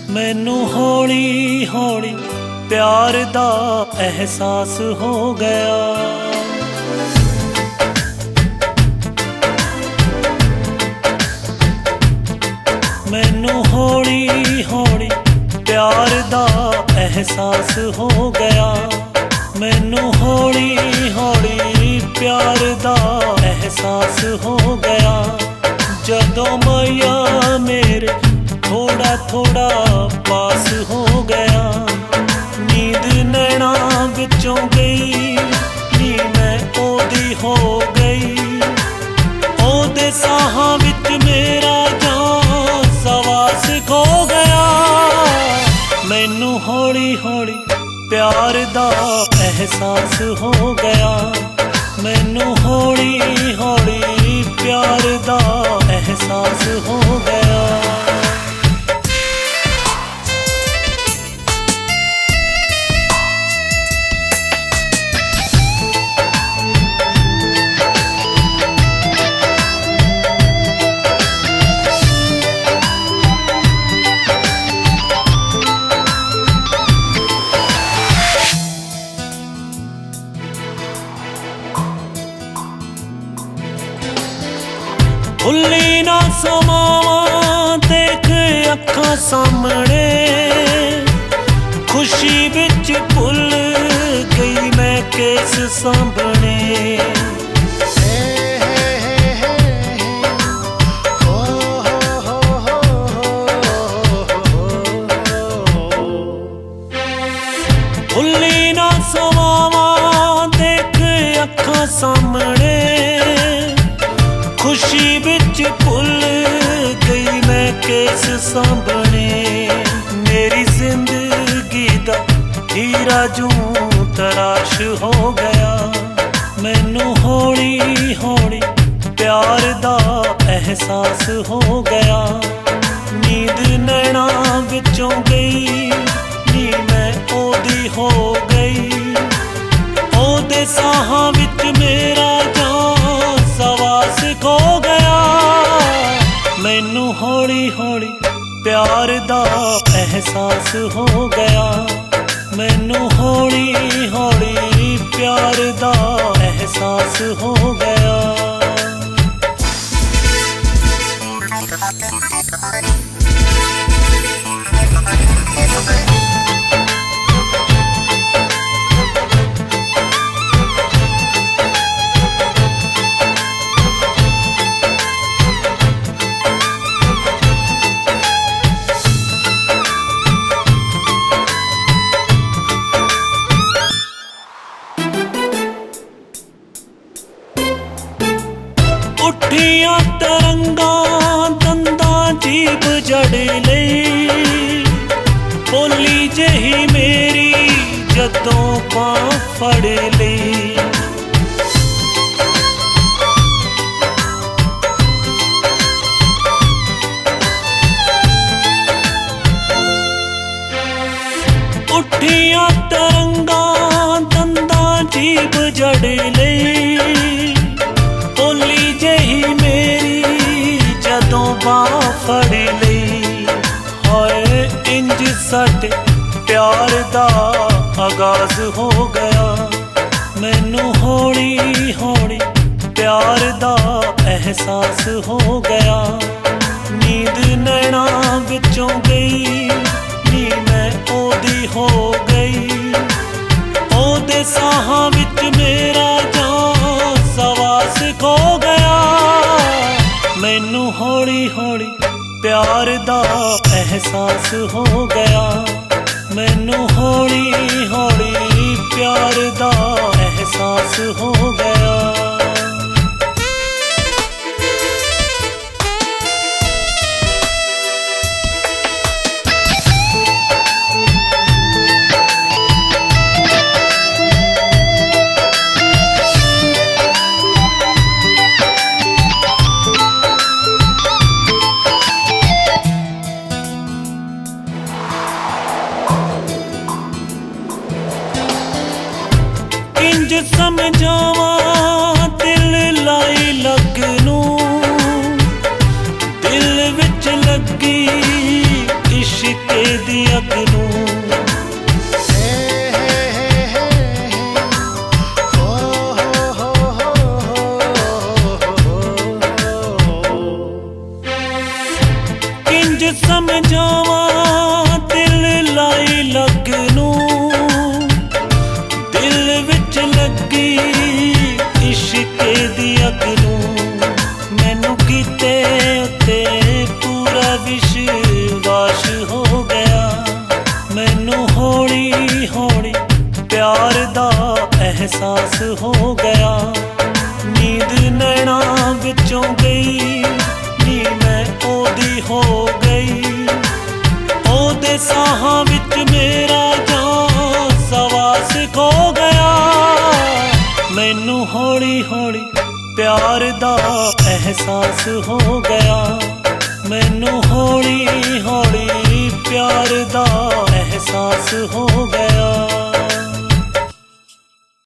मैनू हौली हौली प्यार दा एहसास हो गया। मैनू हौली हौली प्यार दा एहसास हो गया। मैनू हौली हौली प्यार दा एहसास हो गया। जदों मैया मेरे थोड़ा थोड़ा पास हो गया। नींद नैना विचों गई नी मैं ओदी हो गई। ओदे साहां विच मेरा जान सवास खो गया। मैनू हौली हौली प्यार दा एहसास हो गया। मैनू हौली हौली प्यार दा एहसास हो गया। भुल्ली ना समावां देख अखां सामने। खुशी विच भुल गई मैं केस सांभने। भुल्ली ना समावां देख अखां सामने। खुशी विच भुल गई मैं केस सांभने। मेरी जिंदगी दा हीरा जूं तराश हो गया। मैनू हौली हौली प्यार दा एहसास हो गया। नींद नैना विचों गई नी मैं ओदी हो गई। ओदे साहां विच मेरा जान सवास खो गया। मैनू हौली हौली प्यार दा एहसास हो गया। मैनू हौली हौली प्यार दा एहसास हो गया। उठियां तरंगां दंदां जीभ जड़ लई। बोली जही मेरी जदों बांह फड़ लई। उठियां तरंगां दंदां जीभ जड़ लई। बोली जही मेरी जदों बांह फड़ लई। हाय इंज साडे प्यार दा आगाज हो गया। मैनू हौली हौली प्यार दा एहसास हो गया। नींद नैना विचों गई नी मैं ओदी हो गई। ओदे साहां विच मेरा जान सवास खो गया। मैनू हौली हौली प्यार दा एहसास हो गया। मैनू हौली हौली प्यार दा एहसास हो गया। इंज समझावा मैं जावा दिल लाई लगनू, दिल विच लगी इश्के दी अगनू। मैनू कीते उत्ते पूरा विश्वास हो गया, मैनू हौली हौली प्यार दा एहसास हो गया। नींद नैना विचों गई नी मैं ओदी हो गई, ओदे साहां विच मेरा जान सवास खो गया। मैनू हौली हौली प्यार दा एहसास हो गया, मैनू हौली हौली प्यार दा एहसास हो गया।